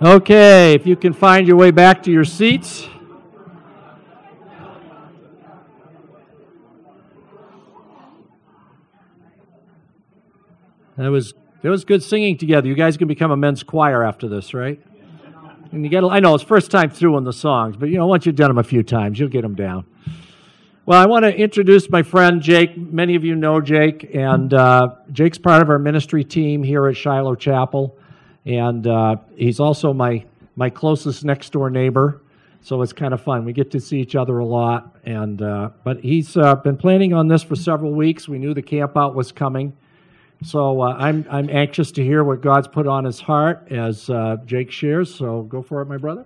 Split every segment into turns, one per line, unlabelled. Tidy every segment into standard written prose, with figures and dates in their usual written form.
Okay, if you can find your way back to your seats. That was good singing together. You guys can become a men's choir after this, right? And I know it's first time through on the songs, but once you've done them a few times, you'll get them down. Well, I want to introduce my friend Jake. Many of you know Jake, and Jake's part of our ministry team here at Shiloh Chapel, and he's also my closest next door neighbor, so it's kind of fun. We get to see each other a lot, and but he's been planning on this for several weeks. We knew the camp out was coming, so I'm anxious to hear what God's put on his heart as Jake shares. So go for it, my brother.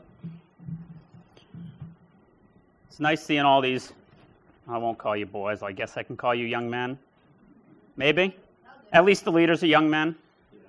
It's nice seeing all these. I won't call you boys. I guess I can call you young men. Maybe? At least the leaders are young men.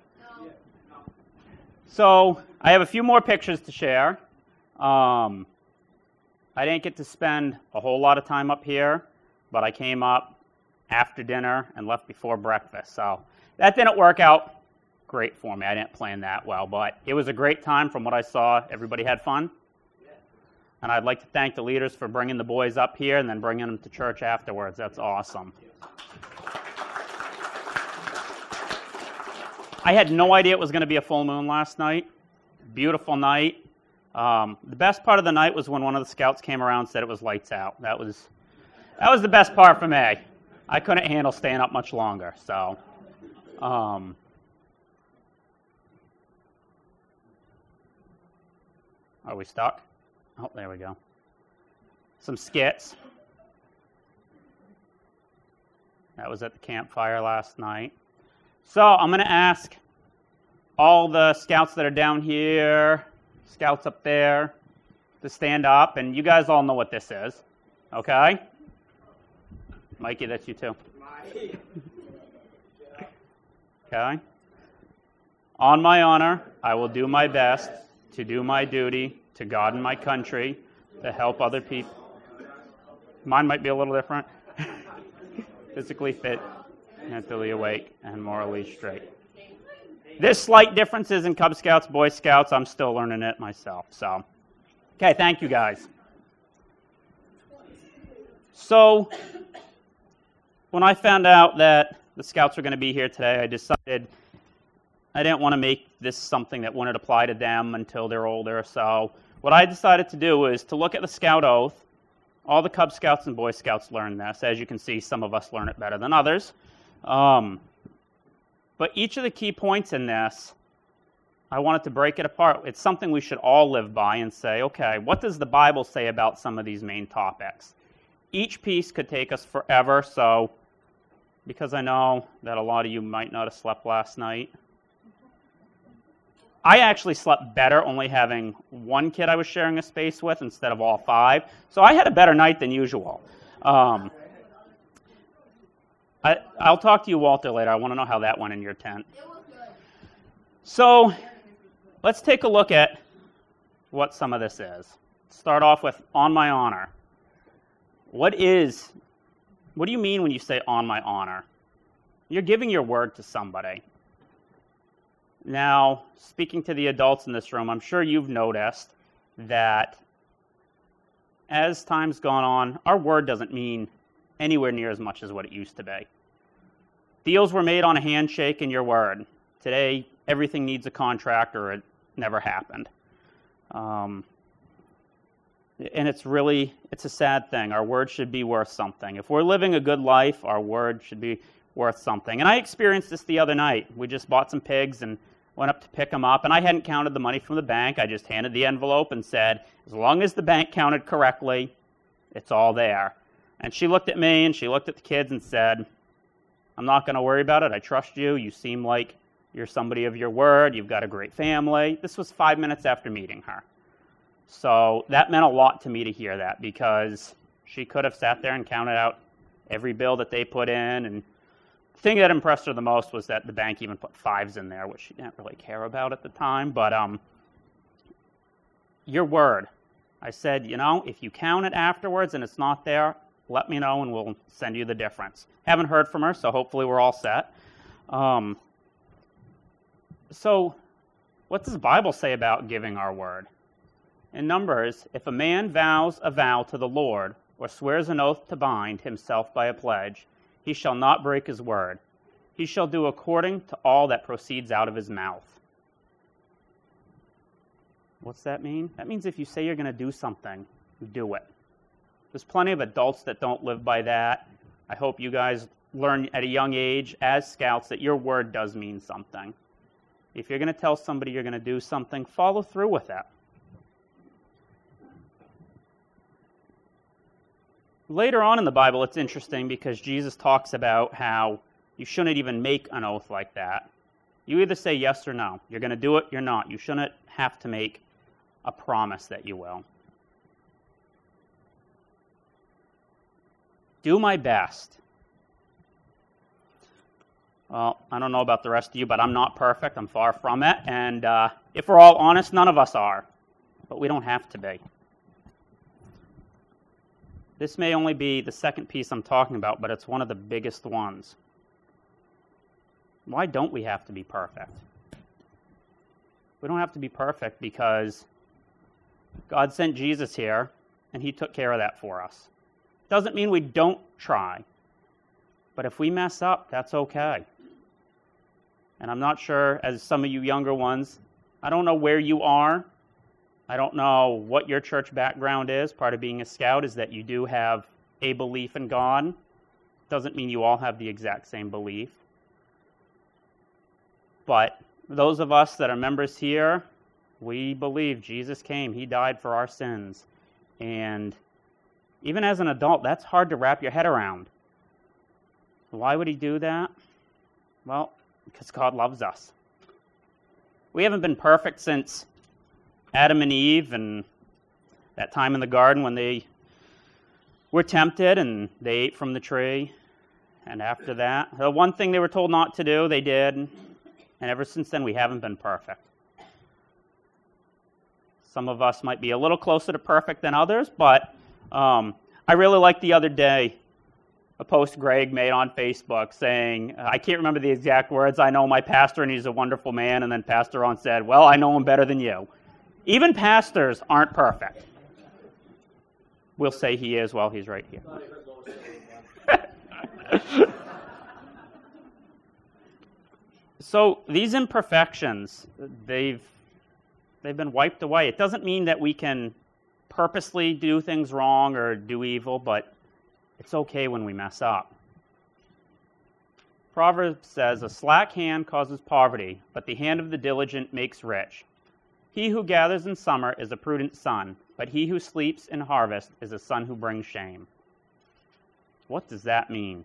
So I have a few more pictures to share. I didn't get to spend a whole lot of time up here, but I came up after dinner and left before breakfast. So that didn't work out great for me. I didn't plan that well, but it was a great time from what I saw. Everybody had fun. And I'd like to thank the leaders for bringing the boys up here and then bringing them to church afterwards. That's awesome. I had no idea it was going to be a full moon last night. Beautiful night. The best part of the night was when one of the scouts came around and said it was lights out. That was the best part for me. I couldn't handle staying up much longer. So, are we stuck? Oh, there we go. Some skits. That was at the campfire last night. So I'm going to ask all the scouts that are down here, scouts up there, to stand up. And you guys all know what this is, okay? Mikey, that's you too. Okay? On my honor, I will do my best to do my duty to God and my country, to help other people. Mine might be a little different. Physically fit, mentally awake, and morally straight. There's slight differences in Cub Scouts, Boy Scouts. I'm still learning it myself. So, okay, thank you guys. So, when I found out that the Scouts were going to be here today, I decided I didn't want to make this something that wouldn't apply to them until they're older. So, what I decided to do is to look at the Scout Oath. All the Cub Scouts and Boy Scouts learn this. As you can see, some of us learn it better than others. But each of the key points in this, I wanted to break it apart. It's something we should all live by and say, okay, what does the Bible say about some of these main topics? Each piece could take us forever, so because I know that a lot of you might not have slept last night, I actually slept better only having one kid I was sharing a space with instead of all five. So I had a better night than usual. I'll talk to you, Walter, later. I want to know how that went in your tent.
It was good.
So let's take a look at what some of this is. Start off with on my honor. What do you mean when you say on my honor? You're giving your word to somebody. Now, speaking to the adults in this room, I'm sure you've noticed that as time's gone on, our word doesn't mean anywhere near as much as what it used to be. Deals were made on a handshake and your word. Today, everything needs a contract or it never happened. And it's a sad thing. Our word should be worth something. If we're living a good life, our word should be worth something. And I experienced this the other night. We just bought some pigs and went up to pick them up, and I hadn't counted the money from the bank. I just handed the envelope and said, as long as the bank counted correctly, it's all there. And she looked at me, and she looked at the kids and said, I'm not going to worry about it. I trust you. You seem like you're somebody of your word. You've got a great family. This was 5 minutes after meeting her. So that meant a lot to me to hear that, because she could have sat there and counted out every bill that they put in, and the thing that impressed her the most was that the bank even put fives in there, which she didn't really care about at the time. But your word. I said, if you count it afterwards and it's not there, let me know and we'll send you the difference. Haven't heard from her, so hopefully we're all set. So What does the Bible say about giving our word? In Numbers, if a man vows a vow to the Lord or swears an oath to bind himself by a pledge, he shall not break his word. He shall do according to all that proceeds out of his mouth. What's that mean? That means if you say you're going to do something, do it. There's plenty of adults that don't live by that. I hope you guys learn at a young age as scouts that your word does mean something. If you're going to tell somebody you're going to do something, follow through with it. Later on in the Bible, it's interesting because Jesus talks about how you shouldn't even make an oath like that. You either say yes or no. You're going to do it, you're not. You shouldn't have to make a promise that you will. Do my best. Well, I don't know about the rest of you, but I'm not perfect. I'm far from it. And if we're all honest, none of us are. But we don't have to be. This may only be the second piece I'm talking about, but it's one of the biggest ones. Why don't we have to be perfect? We don't have to be perfect because God sent Jesus here, and he took care of that for us. Doesn't mean we don't try. But if we mess up, that's okay. And I'm not sure, as some of you younger ones, I don't know where you are. I don't know what your church background is. Part of being a scout is that you do have a belief in God. Doesn't mean you all have the exact same belief. But those of us that are members here, we believe Jesus came. He died for our sins. And even as an adult, that's hard to wrap your head around. Why would he do that? Well, because God loves us. We haven't been perfect since Adam and Eve and that time in the garden when they were tempted and they ate from the tree. And after that, the one thing they were told not to do, they did. And ever since then, we haven't been perfect. Some of us might be a little closer to perfect than others, but I really liked the other day a post Greg made on Facebook saying, I can't remember the exact words, I know my pastor and he's a wonderful man, and then Pastor Ron said, well, I know him better than you. Even pastors aren't perfect. We'll say he is while he's right here. So these imperfections, they've been wiped away. It doesn't mean that we can purposely do things wrong or do evil, but it's okay when we mess up. Proverbs says, a slack hand causes poverty, but the hand of the diligent makes rich. He who gathers in summer is a prudent son, but he who sleeps in harvest is a son who brings shame. What does that mean?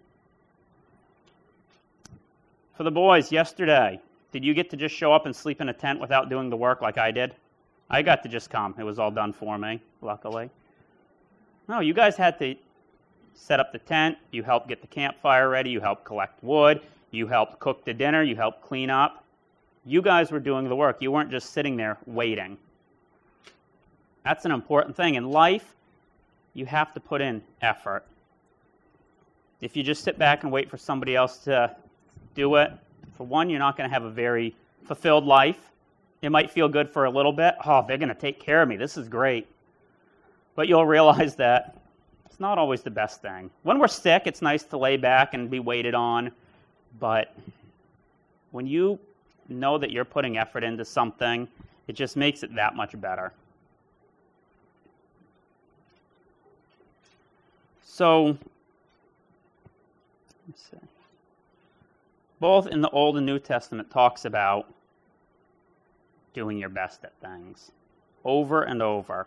For the boys, yesterday, did you get to just show up and sleep in a tent without doing the work like I did? I got to just come. It was all done for me, luckily. No, you guys had to set up the tent, you helped get the campfire ready, you helped collect wood, you helped cook the dinner, you helped clean up. You guys were doing the work. You weren't just sitting there waiting. That's an important thing. In life, you have to put in effort. If you just sit back and wait for somebody else to do it, for one, you're not going to have a very fulfilled life. It might feel good for a little bit. Oh, they're going to take care of me. This is great. But you'll realize that it's not always the best thing. When we're sick, it's nice to lay back and be waited on. But when you know that you're putting effort into something, it just makes it that much better. So, let's see. Both in the Old and New Testament talks about doing your best at things over and over.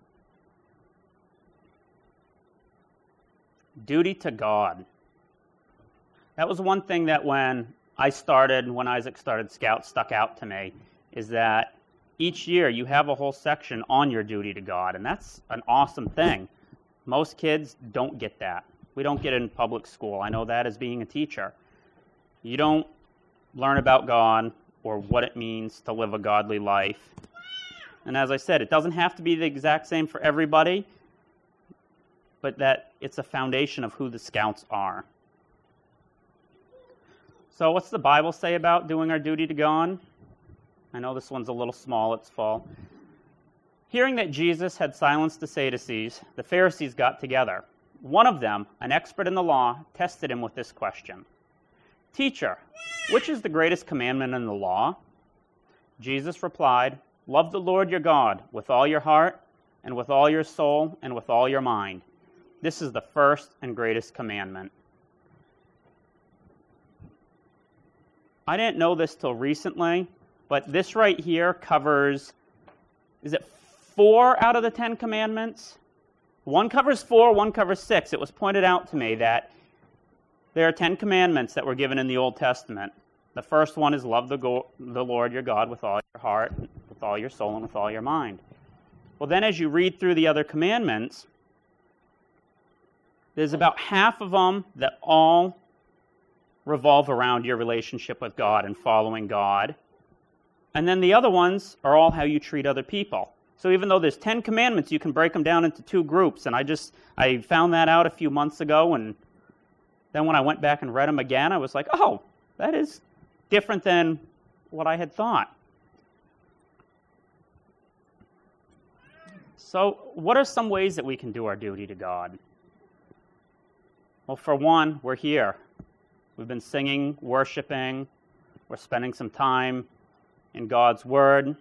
Duty to God. That was one thing that when Isaac started Scout, stuck out to me, is that each year you have a whole section on your duty to God, and that's an awesome thing. Most kids don't get that. We don't get it in public school. I know that as being a teacher. You don't learn about God or what it means to live a godly life. And as I said, it doesn't have to be the exact same for everybody, but that it's a foundation of who the Scouts are. So what's the Bible say about doing our duty to God? I know this one's a little small, it's full. Hearing that Jesus had silenced the Sadducees, the Pharisees got together. One of them, an expert in the law, tested him with this question. Teacher, which is the greatest commandment in the law? Jesus replied, Love the Lord your God with all your heart, and with all your soul, and with all your mind. This is the first and greatest commandment. I didn't know this till recently, but this right here covers, is it 4 out of the 10 commandments? One covers 4, one covers 6. It was pointed out to me that there are 10 commandments that were given in the Old Testament. The first one is love the Lord your God with all your heart, with all your soul, and with all your mind. Well, then as you read through the other commandments, there's about half of them that all revolve around your relationship with God and following God. And then the other ones are all how you treat other people. So even though there's 10 commandments, you can break them down into 2 groups. And I found that out a few months ago, and then when I went back and read them again, I was like, oh, that is different than what I had thought. So what are some ways that we can do our duty to God? Well, for one, we're here. We've been singing, worshiping. We're spending some time in God's Word.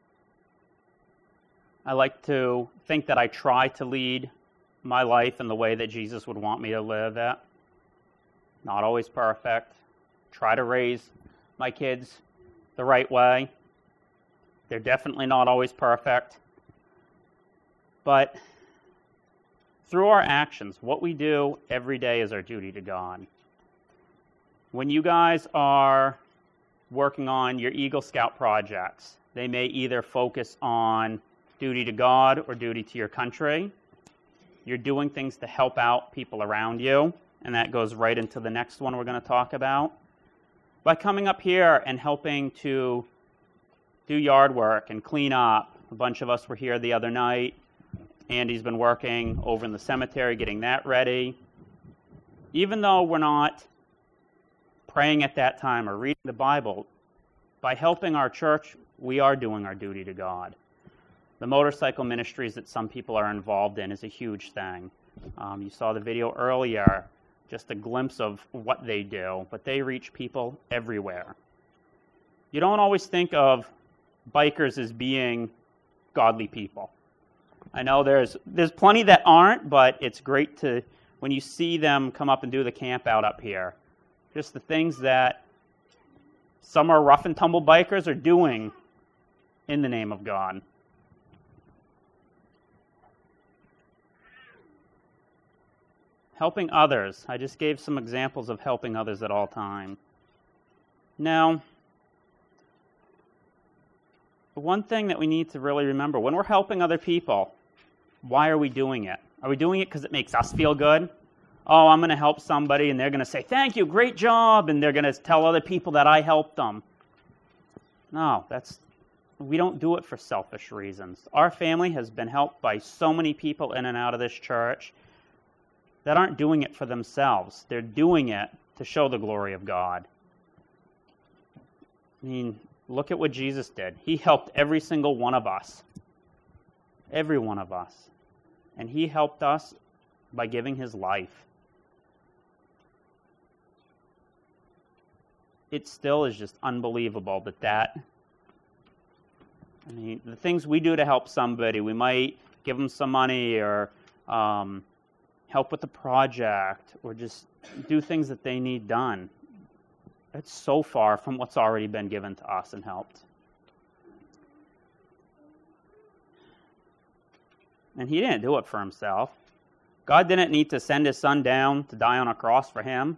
I like to think that I try to lead my life in the way that Jesus would want me to live it. Not always perfect. Try to raise my kids the right way. They're definitely not always perfect. But through our actions, what we do every day is our duty to God. When you guys are working on your Eagle Scout projects, they may either focus on duty to God or duty to your country. You're doing things to help out people around you, and that goes right into the next one we're going to talk about. By coming up here and helping to do yard work and clean up, a bunch of us were here the other night. Andy's been working over in the cemetery getting that ready. Even though we're not praying at that time or reading the Bible, by helping our church, we are doing our duty to God. The motorcycle ministries that some people are involved in is a huge thing. You saw the video earlier, just a glimpse of what they do, but they reach people everywhere. You don't always think of bikers as being godly people. I know there's plenty that aren't, but it's great to, when you see them come up and do the camp out up here, just the things that some are rough and tumble bikers are doing in the name of God. Helping others. I just gave some examples of helping others at all time. Now, the one thing that we need to really remember, when we're helping other people, why are we doing it? Are we doing it because it makes us feel good? Oh, I'm going to help somebody, and they're going to say, thank you, great job, and they're going to tell other people that I helped them. No, we don't do it for selfish reasons. Our family has been helped by so many people in and out of this church that aren't doing it for themselves. They're doing it to show the glory of God. I mean, look at what Jesus did. He helped every single one of us. Every one of us. And he helped us by giving his life. It still is just unbelievable that I mean, the things we do to help somebody, we might give them some money or help with the project or just do things that they need done. That's so far from what's already been given to us and helped. And he didn't do it for himself. God didn't need to send his son down to die on a cross for him.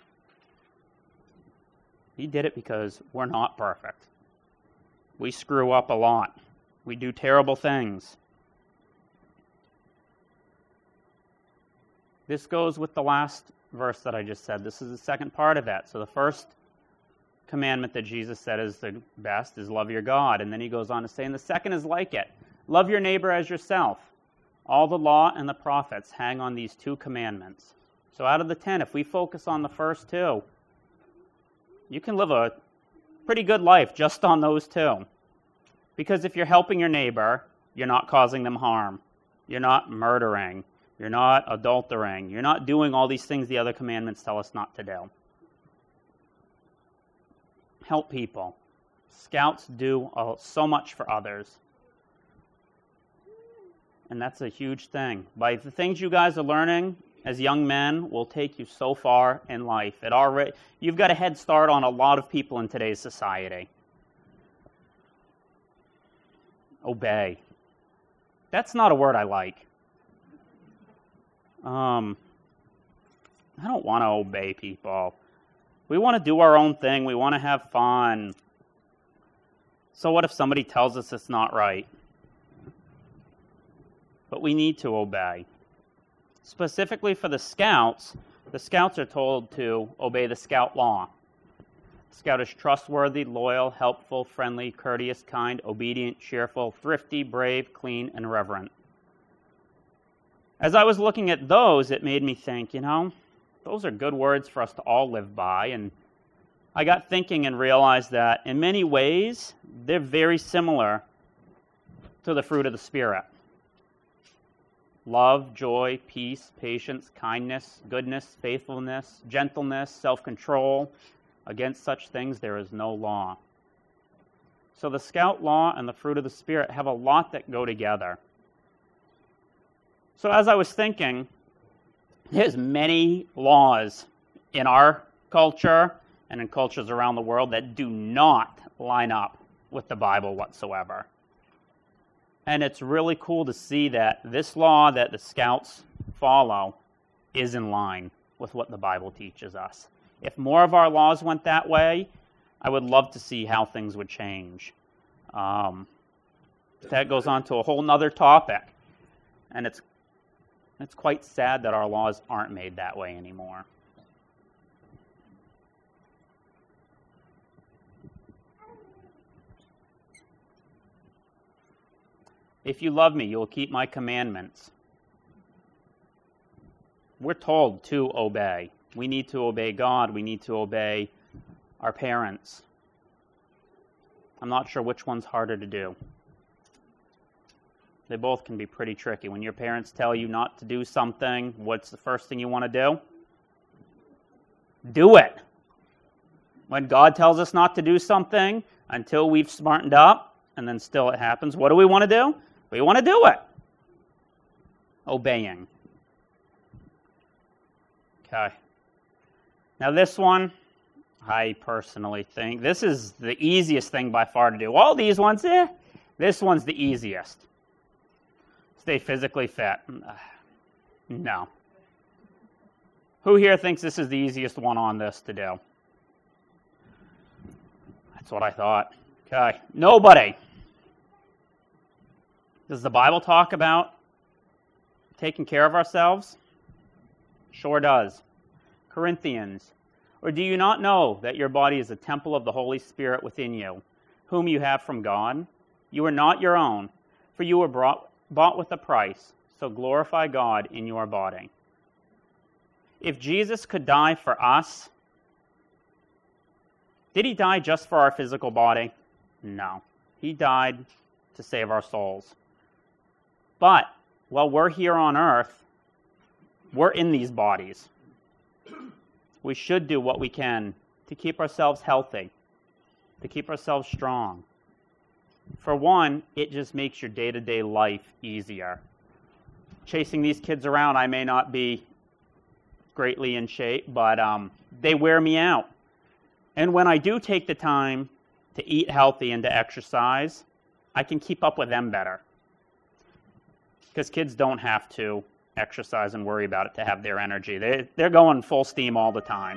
He did it because we're not perfect. We screw up a lot. We do terrible things. This goes with the last verse that I just said. This is the second part of that. So the first commandment that Jesus said is the best is love your God. And then he goes on to say, and the second is like it. Love your neighbor as yourself. All the law and the prophets hang on these 2 commandments. So out of the 10, if we focus on the first 2, you can live a pretty good life just on those 2. Because if you're helping your neighbor, you're not causing them harm. You're not murdering. You're not adultering. You're not doing all these things the other commandments tell us not to do. Help people. Scouts do so much for others. And that's a huge thing. By the things you guys are learning as young men will take you so far in life. You've got a head start on a lot of people in today's society. Obey. That's not a word I like. I don't want to obey people. We want to do our own thing. We want to have fun. So what if somebody tells us it's not right? But we need to obey. Specifically for the Scouts are told to obey the Scout law. The Scout is trustworthy, loyal, helpful, friendly, courteous, kind, obedient, cheerful, thrifty, brave, clean, and reverent. As I was looking at those, it made me think, those are good words for us to all live by. And I got thinking and realized that in many ways, they're very similar to the fruit of the Spirit. Love, joy, peace, patience, kindness, goodness, faithfulness, gentleness, self-control. Against such things there is no law. So the Scout law and the fruit of the Spirit have a lot that go together. So as I was thinking, there's many laws in our culture and in cultures around the world that do not line up with the Bible whatsoever. And it's really cool to see that this law that the Scouts follow is in line with what the Bible teaches us. If more of our laws went that way, I would love to see how things would change. That goes on to a whole nother topic. And it's quite sad that our laws aren't made that way anymore. If you love me, you will keep my commandments. We're told to obey. We need to obey God. We need to obey our parents. I'm not sure which one's harder to do. They both can be pretty tricky. When your parents tell you not to do something, what's the first thing you want to do? Do it. When God tells us not to do something, until we've smartened up, and then still it happens, what do we want to do? We want to do it. Obeying. Okay. Now this one, I personally think, this is the easiest thing by far to do. All these ones, this one's the easiest. Stay physically fit. No. Who here thinks this is the easiest one on this to do? That's what I thought. Okay. Nobody. Does the Bible talk about taking care of ourselves? Sure does. Corinthians. Or do you not know that your body is a temple of the Holy Spirit within you, whom you have from God? You are not your own, for you were bought with a price, so glorify God in your body. If Jesus could die for us, did he die just for our physical body? No. He died to save our souls. But while we're here on earth, we're in these bodies. We should do what we can to keep ourselves healthy, to keep ourselves strong. For one, it just makes your day-to-day life easier. Chasing these kids around, I may not be greatly in shape, but they wear me out. And when I do take the time to eat healthy and to exercise, I can keep up with them better. Because kids don't have to exercise and worry about it to have their energy. They're going full steam all the time.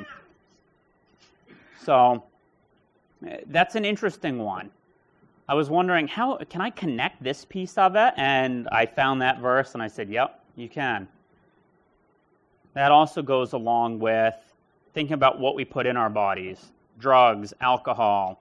So that's an interesting one. I was wondering, how can I connect this piece of it? And I found that verse and I said, yep, you can. That also goes along with thinking about what we put in our bodies. Drugs, alcohol,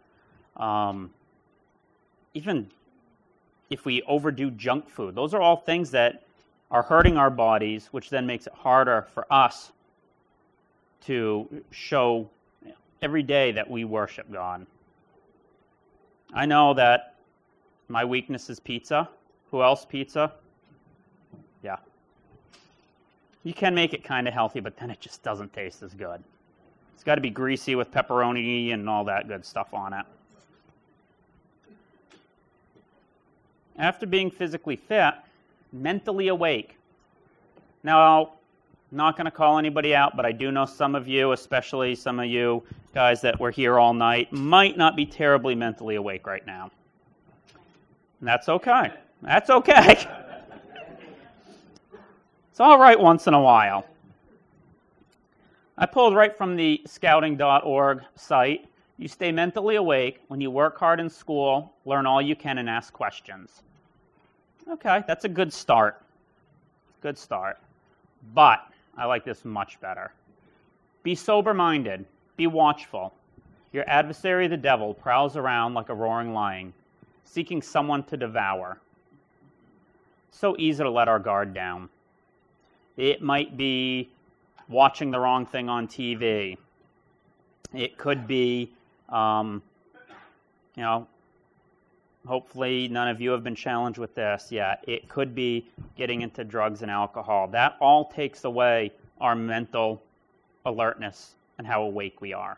even if we overdo junk food. Those are all things that are hurting our bodies, which then makes it harder for us to show every day that we worship God. I know that My weakness is pizza. Who else pizza? Yeah. You can make it kind of healthy, but then it just doesn't taste as good. It's got to be greasy with pepperoni and all that good stuff on it. After being physically fit, mentally awake. Now, I'm not going to call anybody out, but I do know some of you, especially some of you guys that were here all night, might not be terribly mentally awake right now. And that's okay. That's okay. It's all right once in a while. I pulled right from the scouting.org site. You stay mentally awake when you work hard in school, learn all you can, and ask questions. Okay, that's a good start. Good start. But I like this much better. Be sober-minded. Be watchful. Your adversary, the devil, prowls around like a roaring lion, seeking someone to devour. So easy to let our guard down. It might be watching the wrong thing on TV. It could be, hopefully none of you have been challenged with this yet. It could be getting into drugs and alcohol. That all takes away our mental alertness and how awake we are.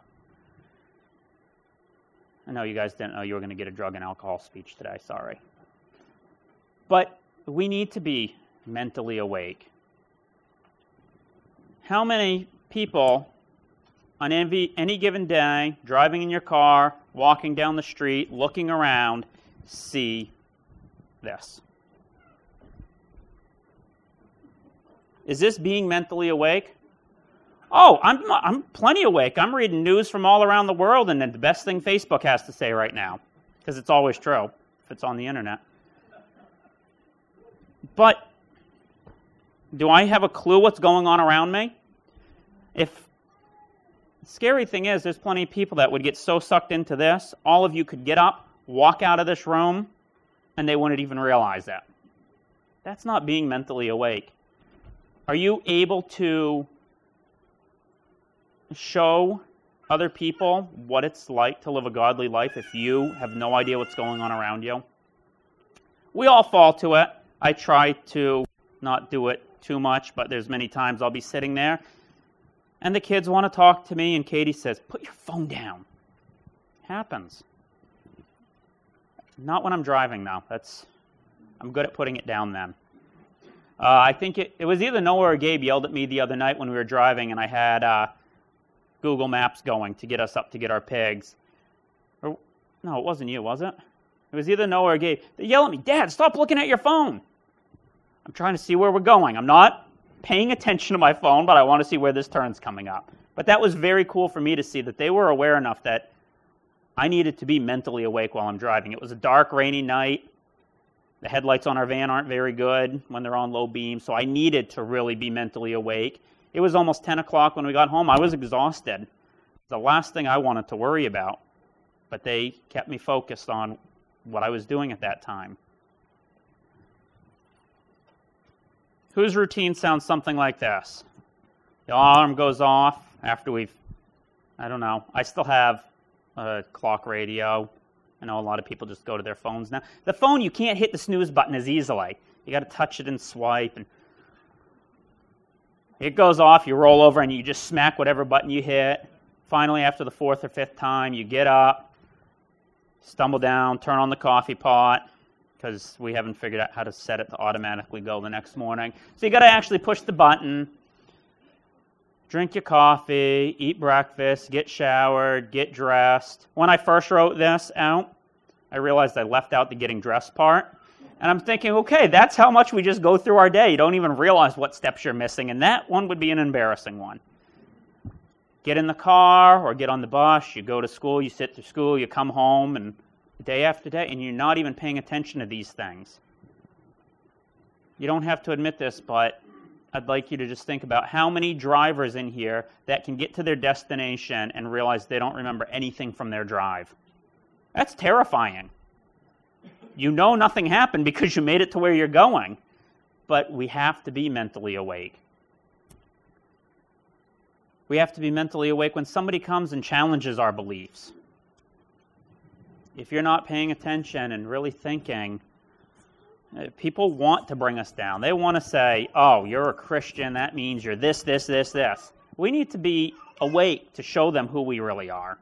I know you guys didn't know you were going to get a drug and alcohol speech today, sorry. But we need to be mentally awake. How many people on any given day, driving in your car, walking down the street, looking around, see this? Is this being mentally awake? Oh, I'm plenty awake. I'm reading news from all around the world, and the best thing Facebook has to say right now, because it's always true if it's on the internet. But do I have a clue what's going on around me? The scary thing is, there's plenty of people that would get so sucked into this, all of you could get up, walk out of this room, and they wouldn't even realize that. That's not being mentally awake. Are you able to show other people what it's like to live a godly life if you have no idea what's going on around you? We all fall to it. I try to not do it too much, but there's many times I'll be sitting there, and the kids want to talk to me, and Katie says, "Put your phone down." Happens. Not when I'm driving, though. I'm good at putting it down then. I think it was either Noah or Gabe yelled at me the other night when we were driving, and I had Google Maps going to get us up to get our pigs. No, it wasn't you, was it? It was either Noah or Gabe. They yell at me, "Dad, stop looking at your phone." I'm trying to see where we're going. I'm not paying attention to my phone, but I want to see where this turn's coming up. But that was very cool for me to see that they were aware enough that I needed to be mentally awake while I'm driving. It was a dark, rainy night. The headlights on our van aren't very good when they're on low beam, so I needed to really be mentally awake. It was almost 10 o'clock when we got home. I was exhausted. The last thing I wanted to worry about, but they kept me focused on what I was doing at that time. Whose routine sounds something like this? The alarm goes off after I still have a clock radio. I know a lot of people just go to their phones now. The phone, you can't hit the snooze button as easily. You got to touch it and swipe. And it goes off, you roll over, and you just smack whatever button you hit. Finally, after the fourth or fifth time, you get up, stumble down, turn on the coffee pot, because we haven't figured out how to set it to automatically go the next morning. So you got to actually push the button, drink your coffee, eat breakfast, get showered, get dressed. When I first wrote this out, I realized I left out the getting dressed part. And I'm thinking, okay, that's how much we just go through our day. You don't even realize what steps you're missing, and that one would be an embarrassing one. Get in the car or get on the bus, you go to school, you sit through school, you come home, and day after day, and you're not even paying attention to these things. You don't have to admit this, but I'd like you to just think about how many drivers in here that can get to their destination and realize they don't remember anything from their drive. That's terrifying. You know nothing happened because you made it to where you're going, but we have to be mentally awake. We have to be mentally awake when somebody comes and challenges our beliefs. if you're not paying attention and really thinking, people want to bring us down. They want to say, oh, you're a Christian, that means you're this, this, this, this. We need to be awake to show them who we really are.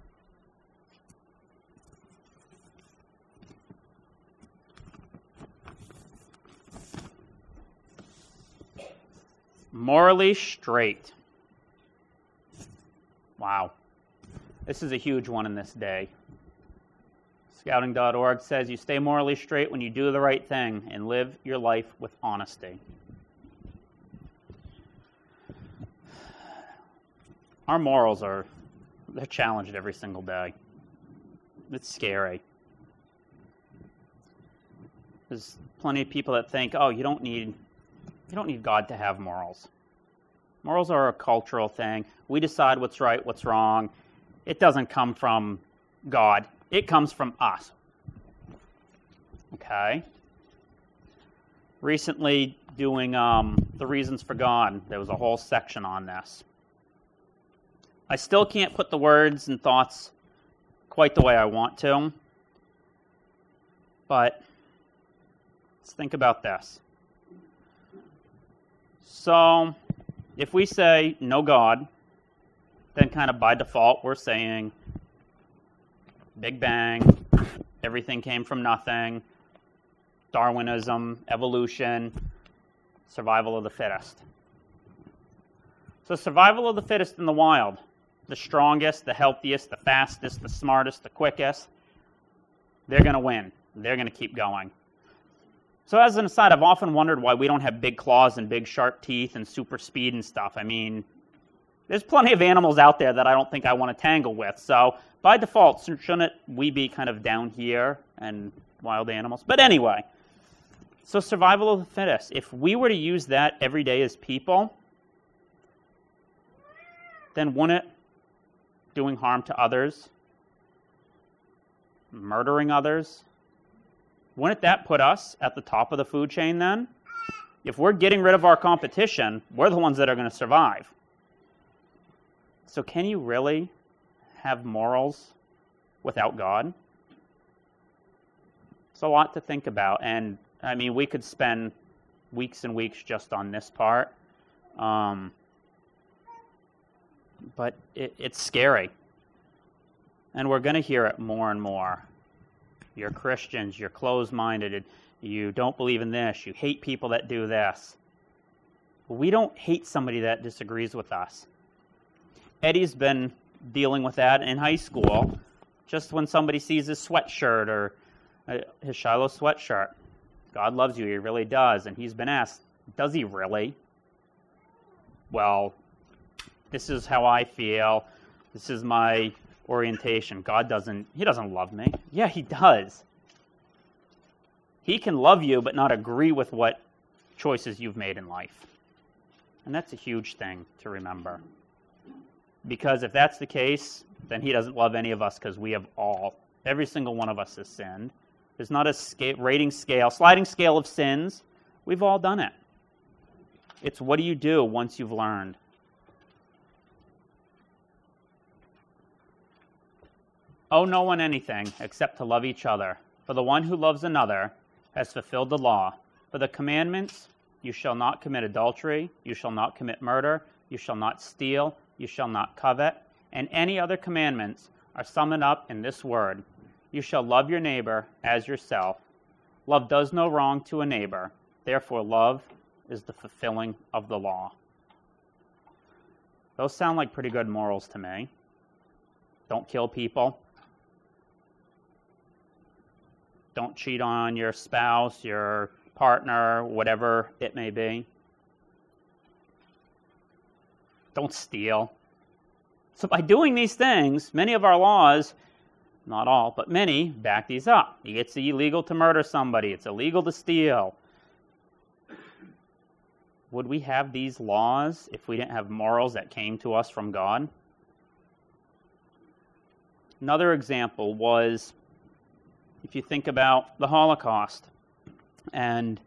Morally straight. Wow. This is a huge one in this day. Scouting.org says you stay morally straight when you do the right thing and live your life with honesty. Our morals they're challenged every single day. It's scary. There's plenty of people that think, oh, you don't need God to have morals. Morals are a cultural thing. We decide what's right, what's wrong. It doesn't come from God. It comes from us. Okay? Recently, doing the Reasons for God, there was a whole section on this. I still can't put the words and thoughts quite the way I want to, but let's think about this. So, if we say no God, then kind of by default we're saying Big Bang, everything came from nothing, Darwinism, evolution, survival of the fittest. So survival of the fittest in the wild, the strongest, the healthiest, the fastest, the smartest, the quickest, they're going to win. They're going to keep going. So as an aside, I've often wondered why we don't have big claws and big sharp teeth and super speed and stuff. I mean, there's plenty of animals out there that I don't think I want to tangle with. So by default, shouldn't we be kind of down here and wild animals? But anyway, so survival of the fittest. If we were to use that every day as people, then wouldn't it doing harm to others, murdering others, wouldn't that put us at the top of the food chain then? If we're getting rid of our competition, we're the ones that are going to survive. So can you really have morals without God? It's a lot to think about. And, I mean, we could spend weeks and weeks just on this part. But it's scary. And we're going to hear it more and more. You're Christians, you're closed-minded, you don't believe in this, you hate people that do this. We don't hate somebody that disagrees with us. Eddie's been dealing with that in high school, just when somebody sees his sweatshirt or his Shiloh sweatshirt. God loves you, he really does. And he's been asked, does he really? Well, this is how I feel. This is my orientation. God doesn't love me. Yeah, he does. He can love you but not agree with what choices you've made in life. And that's a huge thing to remember. Because if that's the case, then he doesn't love any of us because we have every single one of us has sinned. There's not a sliding scale of sins. We've all done it. It's what do you do once you've learned? Owe no one anything except to love each other. For the one who loves another has fulfilled the law. For the commandments, you shall not commit adultery, you shall not commit murder, you shall not steal, you shall not covet, and any other commandments are summed up in this word: you shall love your neighbor as yourself. Love does no wrong to a neighbor. Therefore, love is the fulfilling of the law. Those sound like pretty good morals to me. Don't kill people. Don't cheat on your spouse, your partner, whatever it may be. Don't steal. So by doing these things, many of our laws, not all, but many, back these up. It's illegal to murder somebody. It's illegal to steal. Would we have these laws if we didn't have morals that came to us from God? Another example was, if you think about the Holocaust, and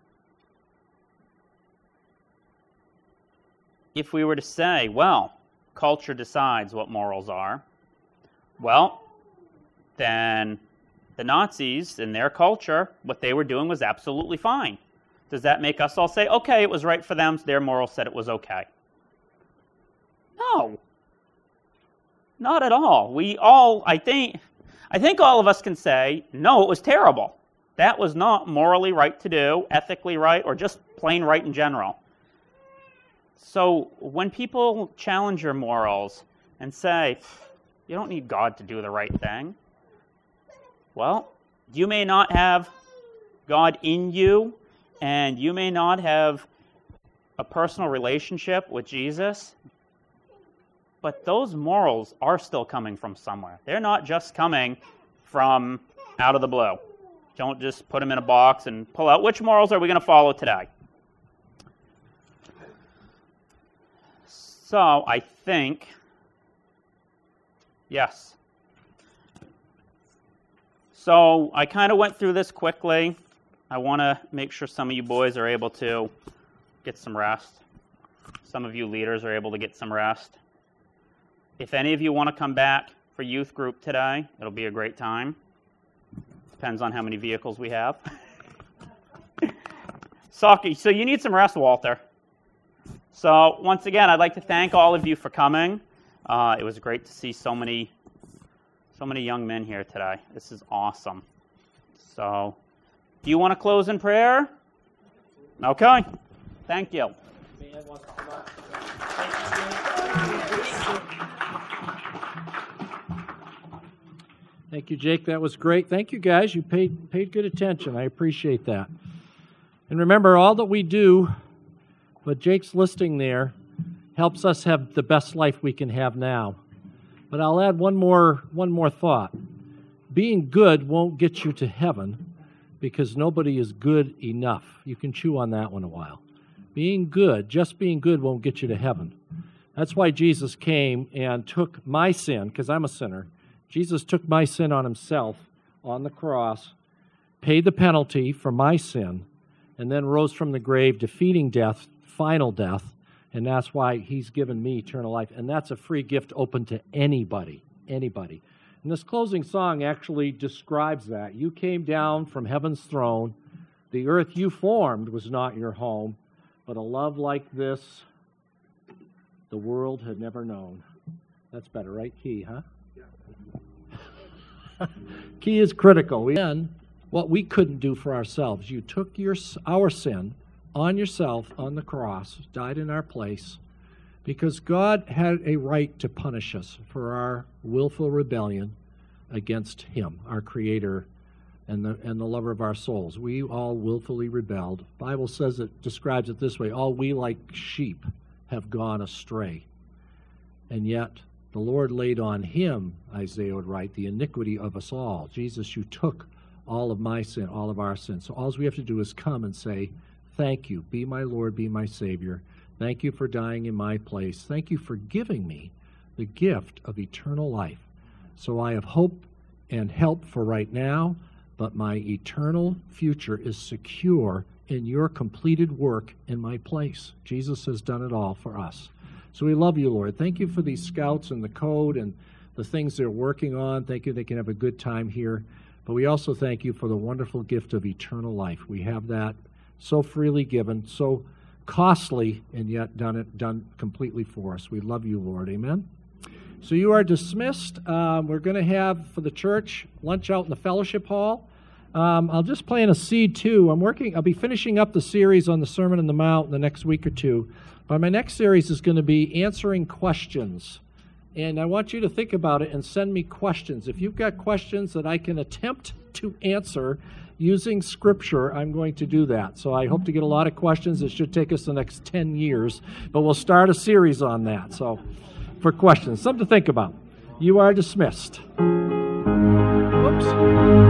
if we were to say, well, culture decides what morals are, well, then the Nazis, in their culture, what they were doing was absolutely fine. Does that make us all say, okay, it was right for them, their morals said it was okay? No. Not at all. I think all of us can say, no, it was terrible. That was not morally right to do, ethically right, or just plain right in general. So when people challenge your morals and say, you don't need God to do the right thing, well, you may not have God in you, and you may not have a personal relationship with Jesus, but those morals are still coming from somewhere. They're not just coming from out of the blue. Don't just put them in a box and pull out, which morals are we going to follow today? So I think, yes. So I kind of went through this quickly. I want to make sure some of you boys are able to get some rest. Some of you leaders are able to get some rest. If any of you want to come back for youth group today, it'll be a great time. Depends on how many vehicles we have. So you need some rest, Walter. So once again, I'd like to thank all of you for coming. It was great to see so many young men here today. This is awesome. So, do you want to close in prayer? Okay. Thank you.
Thank you, Jake. That was great. Thank you, guys. You paid good attention. I appreciate that. And remember, all that we do, what Jake's listing there, helps us have the best life we can have now. But I'll add one more thought. Being good won't get you to heaven because nobody is good enough. You can chew on that one a while. Just being good won't get you to heaven. That's why Jesus came and took my sin, because I'm a sinner. Jesus took my sin on himself on the cross, paid the penalty for my sin, and then rose from the grave, defeating death, final death, and that's why he's given me eternal life. And that's a free gift open to anybody. And this closing song actually describes that. You came down from heaven's throne. The earth you formed was not your home, but a love like this the world had never known. That's better, right? Key, huh? Key is critical. Then, what we couldn't do for ourselves, you took our sin on yourself on the cross, died in our place, because God had a right to punish us for our willful rebellion against him, our Creator and the lover of our souls. We all willfully rebelled. The Bible describes it this way: all we like sheep have gone astray. And yet the Lord laid on him, Isaiah would write, the iniquity of us all. Jesus, you took all of my sin, all of our sin. So all we have to do is come and say, thank you. Be my Lord, be my Savior. Thank you for dying in my place. Thank you for giving me the gift of eternal life. So I have hope and help for right now, but my eternal future is secure in your completed work in my place. Jesus has done it all for us. So we love you, Lord. Thank you for these scouts and the code and the things they're working on. Thank you they can have a good time here. But we also thank you for the wonderful gift of eternal life. We have that so freely given, so costly, and yet done completely for us. We love you, Lord. Amen. So you are dismissed. We're going to have, for the church, lunch out in the fellowship hall. I'll just plant a seed, too. I'll be finishing up the series on the Sermon on the Mount in the next week or two. But my next series is going to be answering questions. And I want you to think about it and send me questions. If you've got questions that I can attempt to answer using Scripture, I'm going to do that. So I hope to get a lot of questions. It should take us the next 10 years. But we'll start a series on that. So for questions, something to think about. You are dismissed. Whoops.